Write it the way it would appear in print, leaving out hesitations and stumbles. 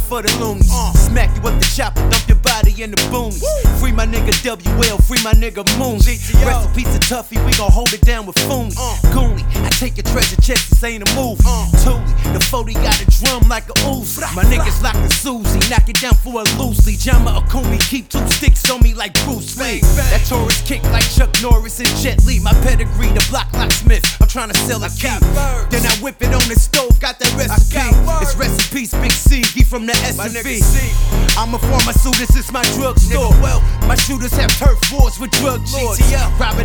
for the loonies. Smack you with the chopper, dump your body in the boonies. Free my nigga WL, free my nigga Moonzy. Recipes of Tuffy, we gon' hold it down with Fooney. Goonie, I take your treasure chest, this ain't a movie. Toolie, the 40 got a drum like a Uzi. My niggas lock the Susie, knock it down for a loosely. Jama Akumi, keep 2 sticks on me like Bruce Lee. That Taurus kick like Chuck Norris and Jet Li. My pedigree, the block locksmith, I'm tryna sell a key. Then I whip it on the stove, got that recipe. It's recipes, Big C, he from the S&V. I'm a pharmaceutist, it's my drug store. My shooters have turf wars with drug lords. Robbing